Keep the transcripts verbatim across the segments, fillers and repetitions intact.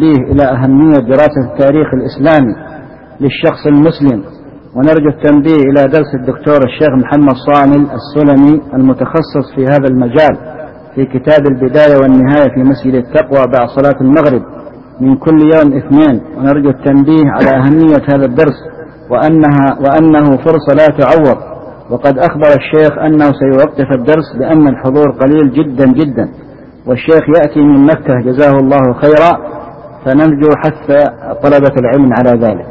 التنبيه إلى أهمية دراسة التاريخ الإسلامي للشخص المسلم، ونرجو التنبيه إلى درس الدكتور الشيخ محمد صامل السلمي المتخصص في هذا المجال في كتاب البداية والنهاية في مسجد التقوى بعد صلاة المغرب من كل يوم اثنين. ونرجو التنبيه على أهمية هذا الدرس وأنها وأنه فرصة لا تعوض، وقد أخبر الشيخ أنه سيوقف الدرس لأن الحضور قليل جدا جدا، والشيخ يأتي من مكة جزاه الله خيرا، فنرجو حث طلبة العلم على ذلك.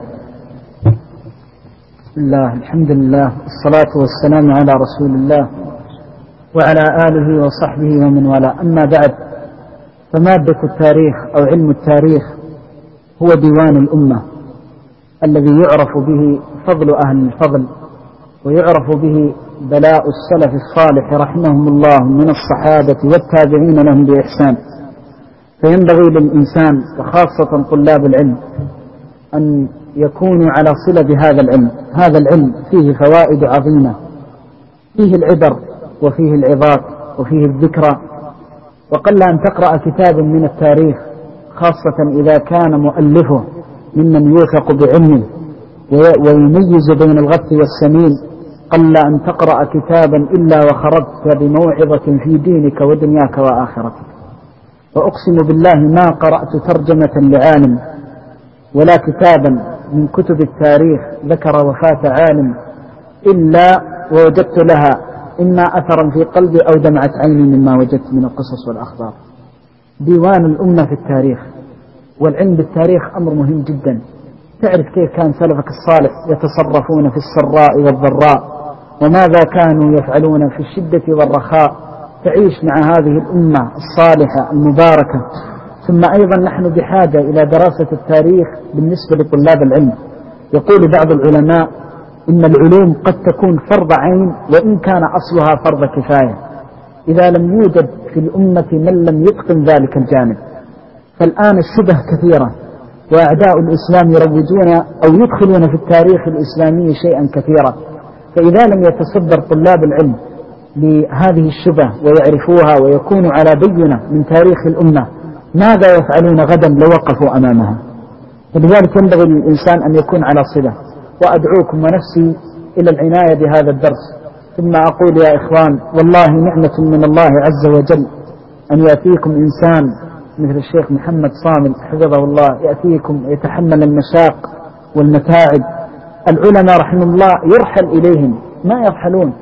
بسم الله، الحمد لله، الصلاة والسلام على رسول الله وعلى آله وصحبه ومن والاه. أما بعد، فمادة التاريخ أو علم التاريخ هو ديوان الأمة الذي يعرف به فضل أهل الفضل، ويعرف به بلاء السلف الصالح رحمهم الله من الصحابة والتابعين لهم بإحسان. فينبغي للإنسان وخاصة طلاب العلم أن يكونوا على صلة بهذا العلم. هذا العلم فيه فوائد عظيمة، فيه العبر وفيه العظات وفيه الذكرى، وقل أن تقرأ كتابا من التاريخ خاصة إذا كان مؤلفه ممن يوثق بعلمه ويميز بين الغث والسمين، قل أن تقرأ كتابا إلا وخرجت بموعظة في دينك ودنياك وآخرتك. وأقسم بالله ما قرأت ترجمة لعالم ولا كتابا من كتب التاريخ ذكر وفاة عالم إلا ووجدت لها إما أثرا في قلبي أو دمعة عيني مما وجدت من القصص والأخبار. ديوان الأمة في التاريخ، والعلم بالتاريخ أمر مهم جدا. تعرف كيف كان سلفك الصالح يتصرفون في السراء والضراء، وماذا كانوا يفعلون في الشدة والرخاء، تعيش مع هذه الأمة الصالحة المباركة. ثم أيضا نحن بحاجة إلى دراسة التاريخ بالنسبة لطلاب العلم. يقول بعض العلماء إن العلوم قد تكون فرض عين وإن كان أصلها فرض كفاية إذا لم يوجد في الأمة من لم يتقن ذلك الجانب. فالآن الشبه كثيرة، وأعداء الإسلام يروجون أو يدخلون في التاريخ الإسلامي شيئا كثيرا. فإذا لم يتصدر طلاب العلم لهذه الشبه ويعرفوها ويكونوا على بينة من تاريخ الأمة، ماذا يفعلون غدا لو وقفوا أمامها؟ فلذلك ينبغي للإنسان أن يكون على صلة. وأدعوكم ونفسي إلى العناية بهذا الدرس. ثم أقول يا إخوان، والله نعمة من الله عز وجل أن يأتيكم إنسان مثل الشيخ محمد صامل حفظه الله، يأتيكم يتحمل المشاق والمتاعب. العلماء رحمه الله يرحل إليهم ما يرحلون،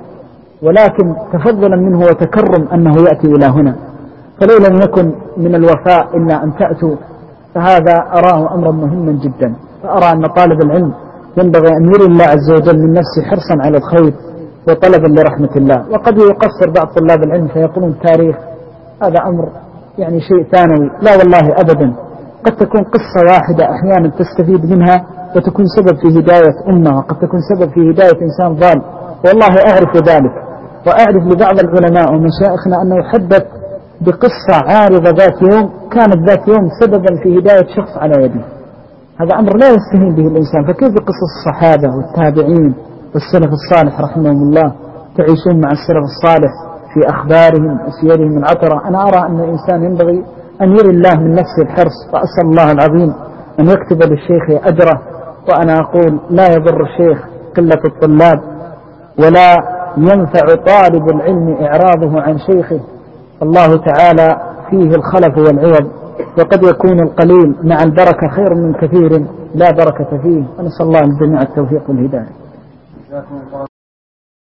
ولكن تفضلا منه وتكرم أنه يأتي إلى هنا. فلو لم يكن من الوفاء إلا أن تأتوا، فهذا أراه أمرا مهما جدا. فأرى أن طالب العلم ينبغي أن يري الله عز وجل من نفسه حرصا على الخير وطلبا لرحمة الله. وقد يقصر بعض طلاب العلم فيقولون تاريخ هذا أمر يعني شيء ثانوي. لا والله أبدا، قد تكون قصة واحدة أحيانا تستفيد منها وتكون سبب في هداية أمة، وقد تكون سبب في هداية إنسان ضال. والله أعرف ذلك، وأعرف لبعض العلماء ومشايخنا أنه يحدث بقصة عارضة ذات يوم كانت ذات يوم سببا في هداية شخص على يده. هذا أمر لا يستهين به الإنسان. فكيف بقصص الصحابة والتابعين والسلف الصالح رحمهم الله؟ تعيشون مع السلف الصالح في أخبارهم وسيرهم العطرة. أنا أرى أن الإنسان ينبغي أن يري الله من نفسه الحرص، وأسأل الله العظيم أن يكتب للشيخ أجره. وأنا أقول لا يضر الشيخ قلة الطلاب، ولا ينفع طالب العلم إعراضه عن شيخه. الله تعالى فيه الخلف والعوض، وقد يكون القليل مع البركة خير من كثير لا بركة فيه. ونسأل الله الجميع التوفيق والهداية.